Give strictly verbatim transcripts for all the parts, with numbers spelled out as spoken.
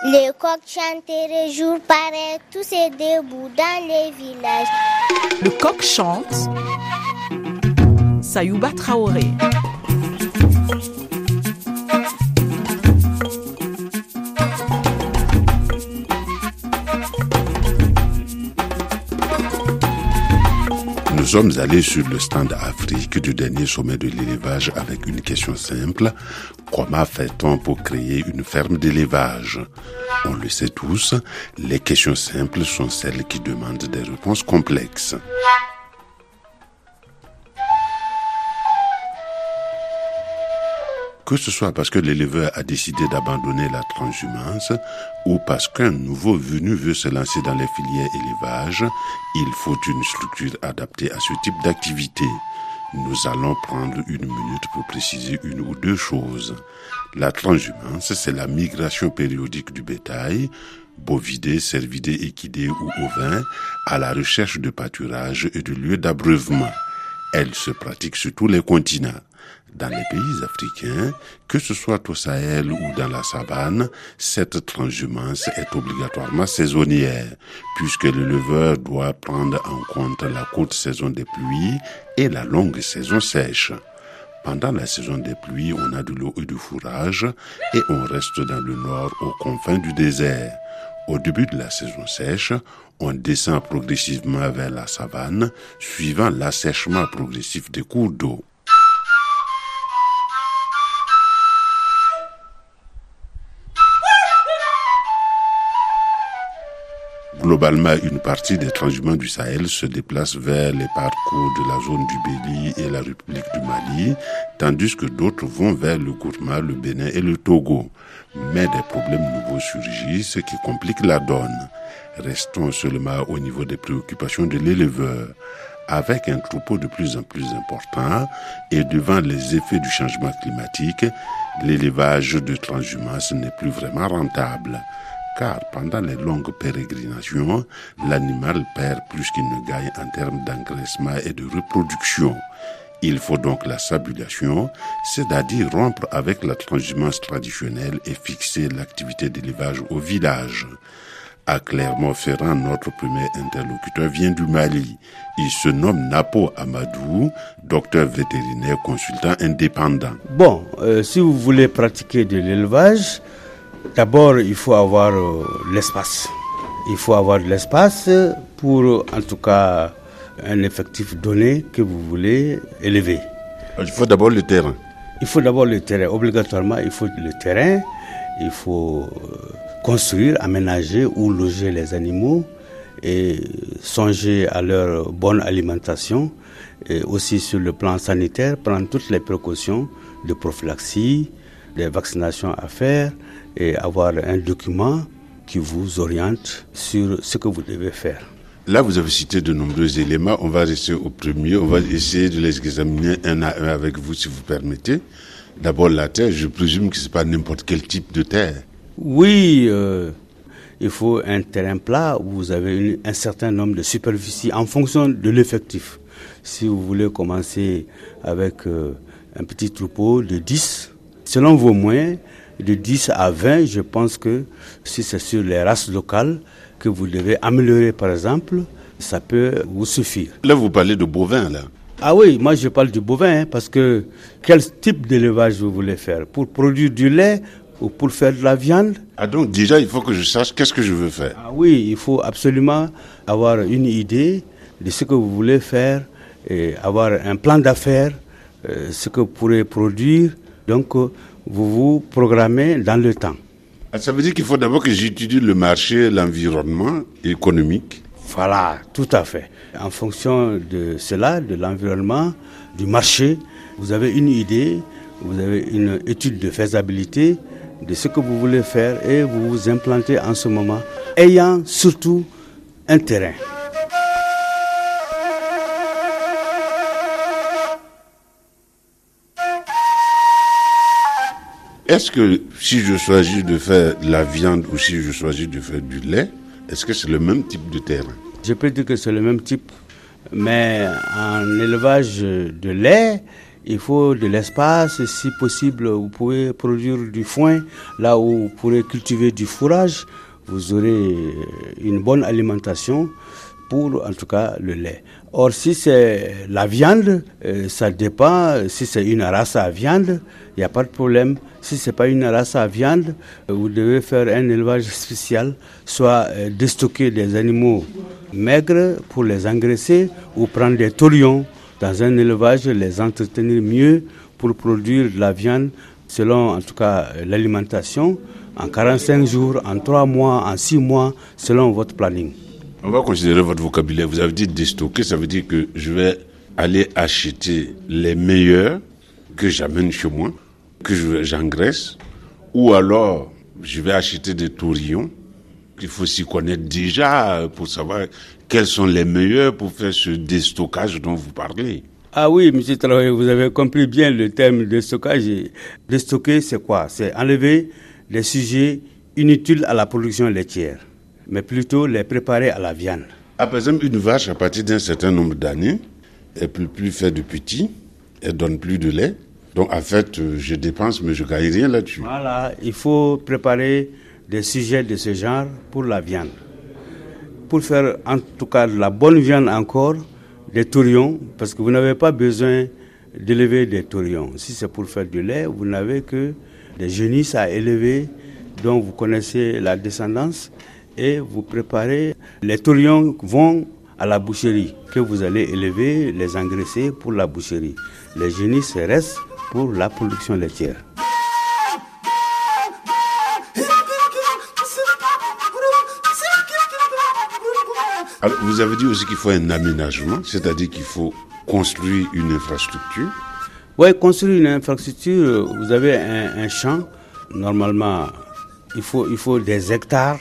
Les coqs chanteraient jour pareil, tous et debout dans les villages. Le coq chante. Sayouba Traoré. Nous sommes allés sur le stand Afrique du dernier sommet de l'élevage avec une question simple. Comment fait-on pour créer une ferme d'élevage? On le sait tous, les questions simples sont celles qui demandent des réponses complexes. Que ce soit parce que l'éleveur a décidé d'abandonner la transhumance ou parce qu'un nouveau venu veut se lancer dans les filières élevage, il faut une structure adaptée à ce type d'activité. Nous allons prendre une minute pour préciser une ou deux choses. La transhumance, c'est la migration périodique du bétail, bovidé, cervidé, équidé ou ovin, à la recherche de pâturage et de lieux d'abreuvement. Elle se pratique sur tous les continents. Dans les pays africains, que ce soit au Sahel ou dans la savane, cette transhumance est obligatoirement saisonnière, puisque l'éleveur doit prendre en compte la courte saison des pluies et la longue saison sèche. Pendant la saison des pluies, on a de l'eau et du fourrage, et on reste dans le nord aux confins du désert. Au début de la saison sèche, on descend progressivement vers la savane, suivant l'assèchement progressif des cours d'eau. Globalement, une partie des transhumants du Sahel se déplace vers les parcours de la zone du Béli et la République du Mali, tandis que d'autres vont vers le Gourma, le Bénin et le Togo. Mais des problèmes nouveaux surgissent qui compliquent la donne. Restons seulement au niveau des préoccupations de l'éleveur. Avec un troupeau de plus en plus important et devant les effets du changement climatique, l'élevage de transhumance n'est plus vraiment rentable. Car pendant les longues pérégrinations, l'animal perd plus qu'il ne gagne en termes d'engraissement et de reproduction. Il faut donc la sabulation, c'est-à-dire rompre avec la transhumance traditionnelle et fixer l'activité d'élevage au village. À Clermont-Ferrand, notre premier interlocuteur vient du Mali. Il se nomme Napo Amadou, docteur vétérinaire consultant indépendant. Bon, euh, si vous voulez pratiquer de l'élevage, d'abord, il faut avoir euh, l'espace. Il faut avoir de l'espace pour, en tout cas, un effectif donné que vous voulez élever. Il faut d'abord le terrain. Il faut d'abord le terrain. Obligatoirement, il faut le terrain. Il faut construire, aménager ou loger les animaux et songer à leur bonne alimentation. Et aussi sur le plan sanitaire, prendre toutes les précautions de prophylaxie, des vaccinations à faire, et avoir un document qui vous oriente sur ce que vous devez faire. Là, vous avez cité de nombreux éléments. On va rester au premier. On va essayer de les examiner un à un avec vous, si vous permettez. D'abord, la terre, je présume que ce n'est pas n'importe quel type de terre. Oui, euh, il faut un terrain plat où vous avez une, un certain nombre de superficies en fonction de l'effectif. Si vous voulez commencer avec euh, un petit troupeau de dix, selon vos moyens, de dix à vingt, je pense que si c'est sur les races locales que vous devez améliorer, par exemple, ça peut vous suffire. Là, vous parlez de bovins, là. Ah oui, moi je parle du bovin, hein, parce que quel type d'élevage vous voulez faire? Pour produire du lait ou pour faire de la viande? Ah donc déjà, il faut que je sache qu'est-ce que je veux faire. Ah oui, il faut absolument avoir une idée de ce que vous voulez faire et avoir un plan d'affaires, euh, ce que vous pourrez produire. Donc, euh, vous vous programmez dans le temps. Ah, ça veut dire qu'il faut d'abord que j'étudie le marché, l'environnement économique. Voilà, tout à fait. En fonction de cela, de l'environnement, du marché, vous avez une idée, vous avez une étude de faisabilité de ce que vous voulez faire et vous vous implantez en ce moment, ayant surtout un terrain. Est-ce que si je choisis de faire de la viande ou si je choisis de faire du lait, est-ce que c'est le même type de terrain? Je peux dire que c'est le même type, mais en élevage de lait, il faut de l'espace. Si possible, vous pouvez produire du foin. Là où vous pourrez cultiver du fourrage, vous aurez une bonne alimentation pour, en tout cas, le lait. Or, si c'est la viande, euh, ça dépend. Si c'est une race à viande, il n'y a pas de problème. Si ce n'est pas une race à viande, euh, vous devez faire un élevage spécial, soit euh, déstocker des animaux maigres pour les engraisser ou prendre des taurions dans un élevage, les entretenir mieux pour produire de la viande selon, en tout cas, euh, l'alimentation, en quarante-cinq jours, en trois mois, en six mois, selon votre planning. On va considérer votre vocabulaire. Vous avez dit déstocker, ça veut dire que je vais aller acheter les meilleurs que j'amène chez moi, que je, j'engraisse, ou alors je vais acheter des taurillons qu'il faut s'y connaître déjà pour savoir quels sont les meilleurs pour faire ce déstockage dont vous parlez. Ah oui, M. Traoré, vous avez compris bien le terme de stockage. Déstocker, c'est quoi? C'est enlever les sujets inutiles à la production laitière, mais plutôt les préparer à la viande. Ah, par exemple, une vache, à partir d'un certain nombre d'années, elle ne peut plus faire de petits, elle ne donne plus de lait. Donc, en fait, je dépense, mais je ne gagne rien là-dessus. Voilà, il faut préparer des sujets de ce genre pour la viande. Pour faire, en tout cas, de la bonne viande encore, des taurillons, parce que vous n'avez pas besoin d'élever des taurillons. Si c'est pour faire du lait, vous n'avez que des génisses à élever, dont vous connaissez la descendance, et vous préparez. Les taurillons vont à la boucherie, que vous allez élever, les engraisser pour la boucherie. Les génisses restent pour la production laitière. Alors, vous avez dit aussi qu'il faut un aménagement, c'est-à-dire qu'il faut construire une infrastructure. Oui, construire une infrastructure, vous avez un, un champ, normalement, il faut, il faut des hectares,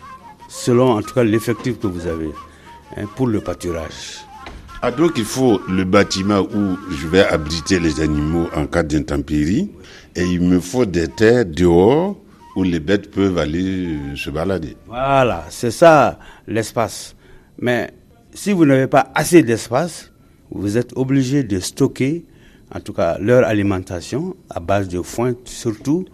selon en tout cas l'effectif que vous avez, hein, pour le pâturage. Ah, donc il faut le bâtiment où je vais abriter les animaux en cas d'intempérie, et il me faut des terres dehors où les bêtes peuvent aller se balader. Voilà, c'est ça l'espace. Mais si vous n'avez pas assez d'espace, vous êtes obligé de stocker, en tout cas leur alimentation, à base de foin surtout,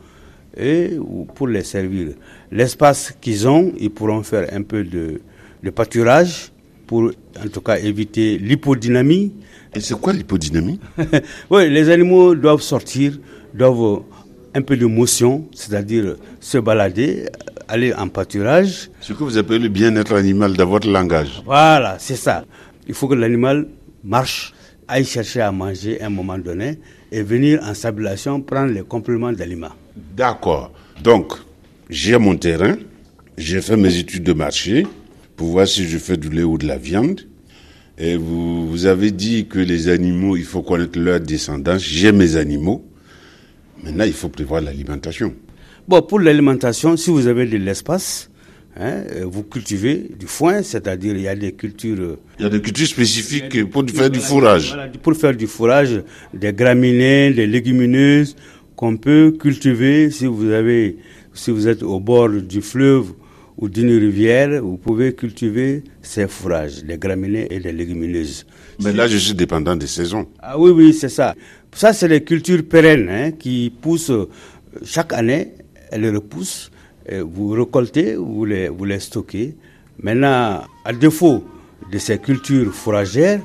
et pour les servir. L'espace qu'ils ont, ils pourront faire un peu de, de pâturage pour, en tout cas, éviter l'hypodynamie. Et c'est quoi l'hypodynamie? Oui, les animaux doivent sortir, doivent un peu de motion, c'est-à-dire se balader, aller en pâturage. Ce que vous appelez le bien-être animal dans votre langage. Voilà, c'est ça. Il faut que l'animal marche, aille chercher à manger à un moment donné et venir en stabilisation prendre les compléments d'aliments. D'accord. Donc, j'ai mon terrain, j'ai fait mes études de marché pour voir si je fais du lait ou de la viande. Et vous, vous avez dit que les animaux, il faut connaître leur descendance. J'ai mes animaux. Maintenant, il faut prévoir l'alimentation. Bon, pour l'alimentation, si vous avez de l'espace, hein, vous cultivez du foin, c'est-à-dire il y a des cultures... Il y a des cultures spécifiques des pour cultures, faire du fourrage. Voilà, pour faire du fourrage, des graminées, des légumineuses qu'on peut cultiver si vous avez, si vous êtes au bord du fleuve ou d'une rivière, vous pouvez cultiver ces fourrages, des graminées et des légumineuses. Mais là, je suis dépendant des saisons. Ah oui, oui, c'est ça. Ça, c'est des cultures pérennes hein, qui poussent chaque année, elles repoussent, vous récoltez, vous les, vous les stockez. Maintenant, à défaut de ces cultures fourragères,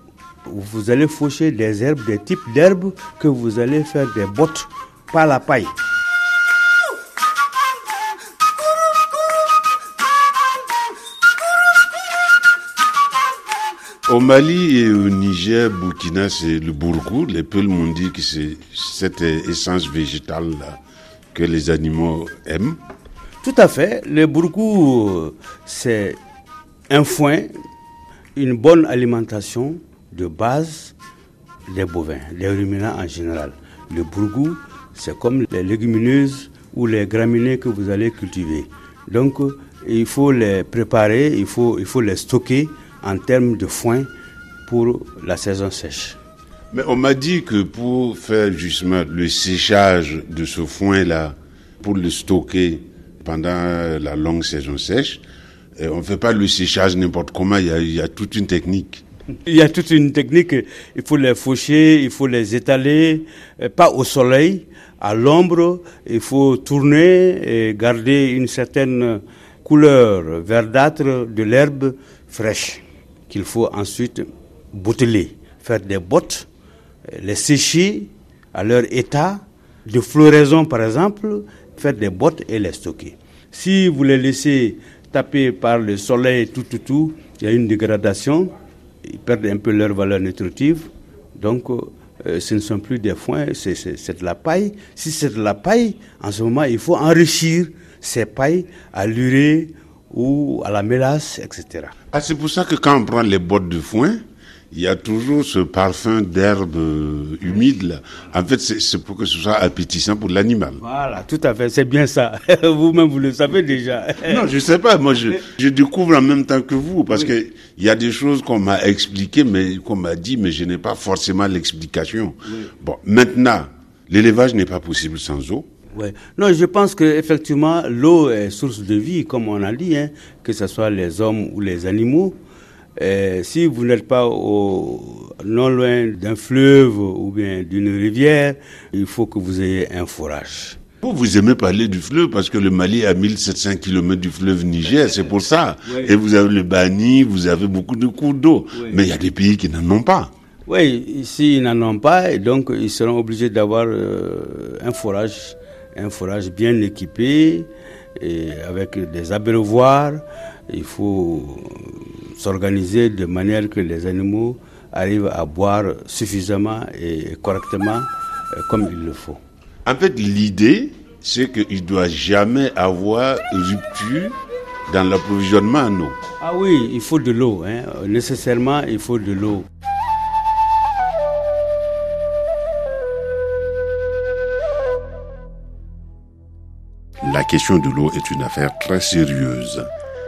vous allez faucher des herbes, des types d'herbes que vous allez faire des bottes par la paille. Au Mali et au Niger, Burkina, c'est le bourgou. Les Peuls m'ont dit que c'est cette essence végétale là que les animaux aiment. Tout à fait. Le bourgou, c'est un foin, une bonne alimentation de base des bovins, des ruminants en général. Le bourgou, c'est comme les légumineuses ou les graminées que vous allez cultiver. Donc, il faut les préparer, il faut, il faut les stocker en termes de foin pour la saison sèche. Mais on m'a dit que pour faire justement le séchage de ce foin-là, pour le stocker pendant la longue saison sèche, on ne fait pas le séchage n'importe comment, il y a, il y a toute une technique. Il y a toute une technique, il faut les faucher, il faut les étaler, pas au soleil, à l'ombre, il faut tourner et garder une certaine couleur verdâtre de l'herbe fraîche qu'il faut ensuite botteler, faire des bottes, les sécher à leur état de floraison par exemple, faire des bottes et les stocker. Si vous les laissez taper par le soleil tout tout tout, il y a une dégradation, ils perdent un peu leur valeur nutritive, donc euh, ce ne sont plus des foins, c'est, c'est, c'est de la paille. Si c'est de la paille, en ce moment, il faut enrichir ces pailles à l'urée ou à la mélasse, et cetera. Ah, c'est pour ça que quand on prend les bottes de foin, il y a toujours ce parfum d'herbe humide là. En fait, c'est, c'est pour que ce soit appétissant pour l'animal. Voilà, tout à fait, c'est bien ça. Vous-même, vous le savez déjà. Non, je sais pas. Moi, je, je découvre en même temps que vous, parce oui. que il y a des choses qu'on m'a expliquées, mais qu'on m'a dit, mais je n'ai pas forcément l'explication. Oui. Bon, maintenant, l'élevage n'est pas possible sans eau. Ouais. Non, je pense que effectivement, l'eau est source de vie, comme on a dit, hein, que ce soit les hommes ou les animaux. Et si vous n'êtes pas au, non loin d'un fleuve ou bien d'une rivière, il faut que vous ayez un forage. Vous aimez parler du fleuve parce que le Mali est à mille sept cents kilomètres du fleuve Niger, c'est pour ça. Oui. Et vous avez le Bani, vous avez beaucoup de cours d'eau. Oui. Mais il y a des pays qui n'en ont pas. Oui, ici ils n'en ont pas et donc ils seront obligés d'avoir euh, un forage, un forage bien équipé et avec des abreuvoirs. Il faut s'organiser de manière que les animaux arrivent à boire suffisamment et correctement euh, comme il le faut. En fait, l'idée, c'est qu'il ne doit jamais avoir rupture dans l'approvisionnement en eau. Ah oui, il faut de l'eau, hein. Nécessairement, il faut de l'eau. La question de l'eau est une affaire très sérieuse.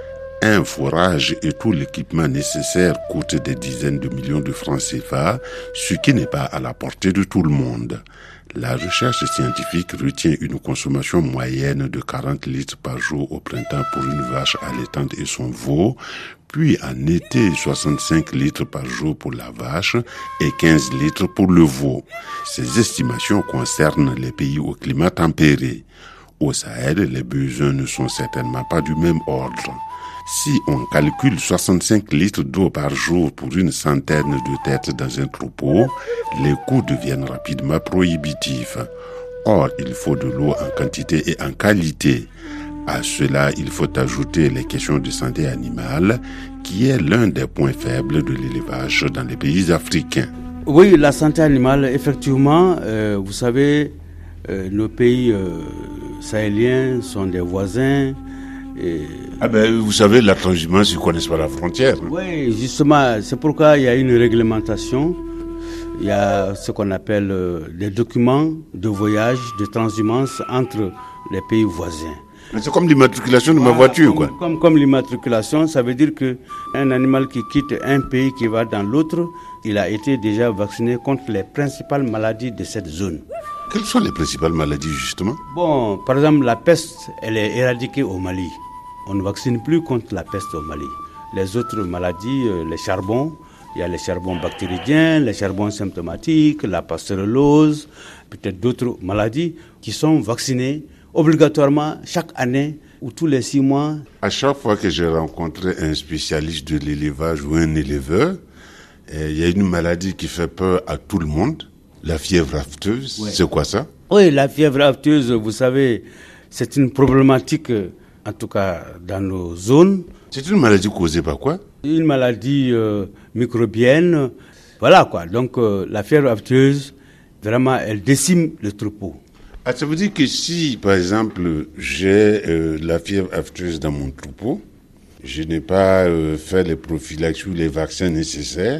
Un forage et tout l'équipement nécessaire coûtent des dizaines de millions de francs C F A, ce qui n'est pas à la portée de tout le monde. La recherche scientifique retient une consommation moyenne de quarante litres par jour au printemps pour une vache allaitante et son veau, puis en été soixante-cinq litres par jour pour la vache et quinze litres pour le veau. Ces estimations concernent les pays au climat tempéré. Au Sahel, les besoins ne sont certainement pas du même ordre. Si on calcule soixante-cinq litres d'eau par jour pour une centaine de têtes dans un troupeau, les coûts deviennent rapidement prohibitifs. Or, il faut de l'eau en quantité et en qualité. À cela, il faut ajouter les questions de santé animale, qui est l'un des points faibles de l'élevage dans les pays africains. Oui, la santé animale, effectivement, euh, vous savez, euh, nos pays euh, sahéliens sont des voisins. Et ah ben, vous savez, la transhumance, ils ne connaissent pas la frontière. Oui, justement, c'est pourquoi il y a une réglementation. Il y a ce qu'on appelle euh, des documents de voyage, de transhumance entre les pays voisins. Mais c'est comme l'immatriculation de ma voilà, voiture, comme, quoi. Comme, comme l'immatriculation, ça veut dire qu'un animal qui quitte un pays qui va dans l'autre, il a été déjà vacciné contre les principales maladies de cette zone. Quelles sont les principales maladies, justement? Bon, par exemple, la peste, elle est éradiquée au Mali. On ne vaccine plus contre la peste au Mali. Les autres maladies, les charbons, il y a les charbons bactériens, les charbons symptomatiques, la pasteurellose, peut-être d'autres maladies qui sont vaccinées obligatoirement chaque année ou tous les six mois. À chaque fois que j'ai rencontré un spécialiste de l'élevage ou un éleveur, eh, il y a une maladie qui fait peur à tout le monde, la fièvre afteuse. Ouais. C'est quoi ça? Oui, la fièvre afteuse, vous savez, c'est une problématique, en tout cas dans nos zones. C'est une maladie causée par quoi? Une maladie euh, microbienne. Voilà quoi. Donc euh, la fièvre afteuse, vraiment, elle décime le troupeau. Ah, ça veut dire que si, par exemple, j'ai euh, la fièvre afteuse dans mon troupeau, je n'ai pas euh, fait les prophylaxies ou les vaccins nécessaires,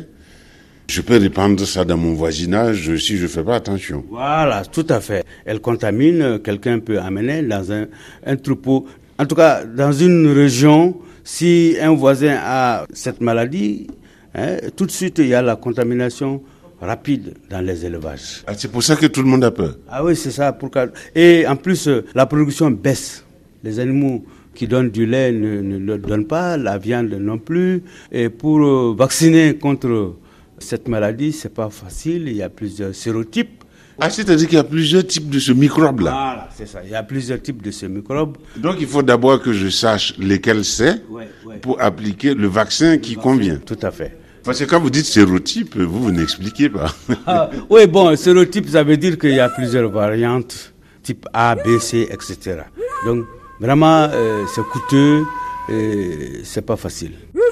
je peux répandre ça dans mon voisinage si je ne fais pas attention. Voilà, tout à fait. Elle contamine, quelqu'un peut amener dans un, un troupeau. En tout cas, dans une région, si un voisin a cette maladie, hein, tout de suite, il y a la contamination rapide dans les élevages. Ah, c'est pour ça que tout le monde a peur? Ah oui, c'est ça. Pourquoi. Et en plus, la production baisse. Les animaux qui donnent du lait ne, ne le donnent pas, la viande non plus. Et pour euh, vacciner contre cette maladie, c'est pas facile, il y a plusieurs sérotypes. Ah, c'est-à-dire qu'il y a plusieurs types de ce microbe-là. Voilà, c'est ça, il y a plusieurs types de ce microbe. Donc il faut d'abord que je sache lesquels c'est Ouais, ouais. pour appliquer le vaccin qui convient. Tout à fait. Parce que quand vous dites sérotype, vous, vous n'expliquez pas. Ah, oui, bon, sérotype, ça veut dire qu'il y a plusieurs variantes, type A, B, C, et cetera. Donc, vraiment, euh, c'est coûteux et c'est pas facile.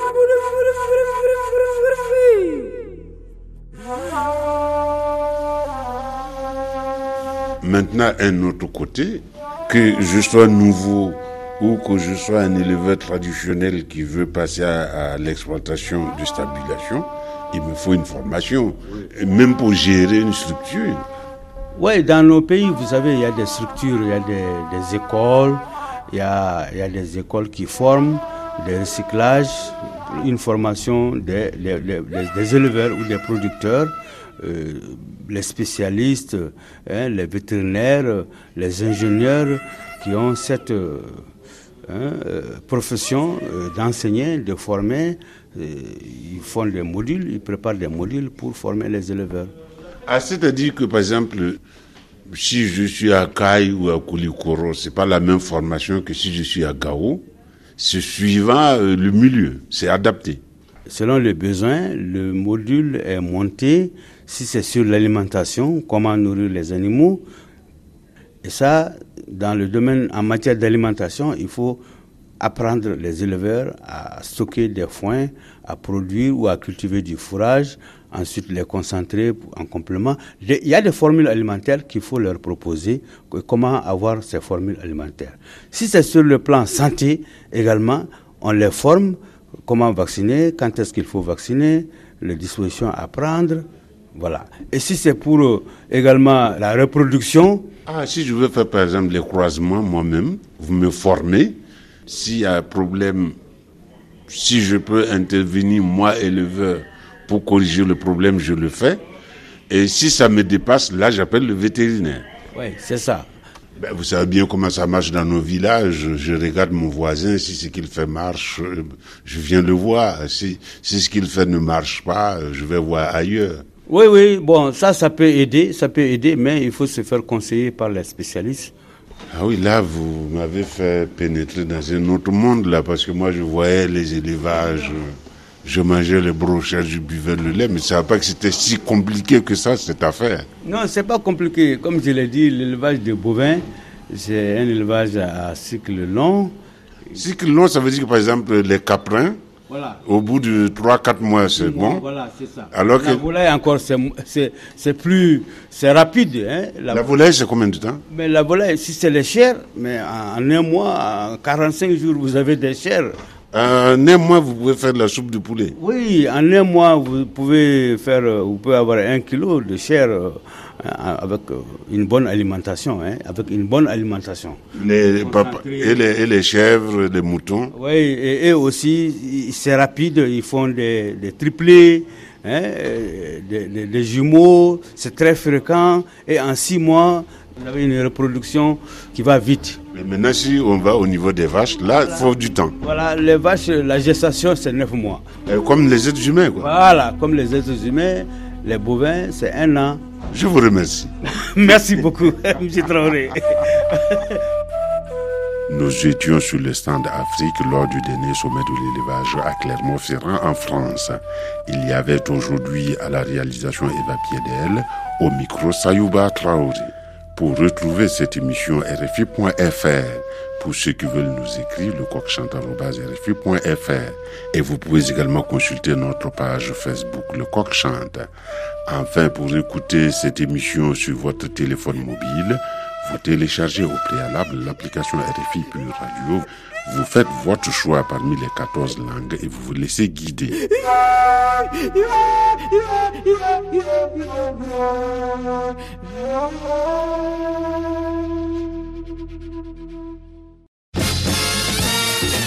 Maintenant, un autre côté, que je sois nouveau ou que je sois un éleveur traditionnel qui veut passer à, à l'exploitation de stabulation, il me faut une formation, même pour gérer une structure. Oui, dans nos pays, vous savez, il y a des structures, il y a des, des écoles, il y a, il y a des écoles qui forment, des recyclages, une formation des, des, des, des éleveurs ou des producteurs, euh, les spécialistes, hein, les vétérinaires, les ingénieurs qui ont cette euh, hein, euh, profession euh, d'enseigner, de former. Euh, ils font des modules, ils préparent des modules pour former les éleveurs. Ah, c'est-à-dire que, par exemple, si je suis à Caille ou à Koulikoro, c'est pas la même formation que si je suis à Gao. C'est suivant euh, le milieu, c'est adapté. Selon les besoins, le module est monté. Si c'est sur l'alimentation, comment nourrir les animaux. Et ça, dans le domaine, en matière d'alimentation, il faut apprendre les éleveurs à stocker des foins, à produire ou à cultiver du fourrage, ensuite les concentrer en complément. Il y a des formules alimentaires qu'il faut leur proposer, comment avoir ces formules alimentaires. Si c'est sur le plan santé également, on les forme, comment vacciner, quand est-ce qu'il faut vacciner, les dispositions à prendre, voilà. Et si c'est pour euh, également la reproduction... Ah, si je veux faire par exemple les croisements moi-même, vous me formez, s'il y a un problème, si je peux intervenir moi éleveur pour corriger le problème, je le fais. Et si ça me dépasse, là j'appelle le vétérinaire. Oui, c'est ça. Ben, vous savez bien comment ça marche dans nos villages. Je regarde mon voisin, si ce qu'il fait marche, je viens le voir. Si, si ce qu'il fait ne marche pas, je vais voir ailleurs. Oui, oui, bon, ça, ça peut aider, ça peut aider, mais il faut se faire conseiller par les spécialistes. Ah oui, là, vous m'avez fait pénétrer dans un autre monde, là, parce que moi, je voyais les élevages, je mangeais les brochettes, je buvais le lait, mais je ne savais pas que c'était si compliqué que ça, cette affaire. Non, c'est pas compliqué. Comme je l'ai dit, l'élevage de bovins, c'est un élevage à cycle long. Cycle long, ça veut dire que, par exemple, les caprins, voilà. Au bout de trois à quatre mois, c'est bon. Voilà, c'est ça. Alors la que... volaille, encore, c'est, c'est, c'est plus... C'est rapide. Hein, la... la volaille, c'est combien de temps? Mais la volaille, si c'est les chairs, mais en un mois, en quarante-cinq jours, vous avez des chairs. En un mois, vous pouvez faire de la soupe de poulet? Oui, en un mois, vous pouvez faire... Vous pouvez avoir un kilo de chair avec une bonne alimentation, hein, avec une bonne alimentation. Les papa, et, les, et les chèvres, les moutons. Oui, et eux aussi, c'est rapide, ils font des, des triplés, hein, des, des, des jumeaux, c'est très fréquent, et en six mois, vous avez une reproduction qui va vite. Mais maintenant, si on va au niveau des vaches, là, il voilà. faut du temps. Voilà, les vaches, la gestation, c'est neuf mois. Et comme les êtres humains, quoi. Voilà, comme les êtres humains, les bovins, c'est un an. Je vous remercie. Merci beaucoup, M. Traoré. Nous étions sur le stand Afrique lors du dernier sommet de l'élevage à Clermont-Ferrand en France. Il y avait aujourd'hui à la réalisation Eva Piedel, au micro Sayouba Traoré. Pour retrouver cette émission R F I point F R, pour ceux qui veulent nous écrire, le coq chante arobase R F I point F R. Et vous pouvez également consulter notre page Facebook, le coq chante. Enfin, pour écouter cette émission sur votre téléphone mobile, vous téléchargez au préalable l'application R F I Pure Radio. Vous faites votre choix parmi les quatorze langues et vous vous laissez guider.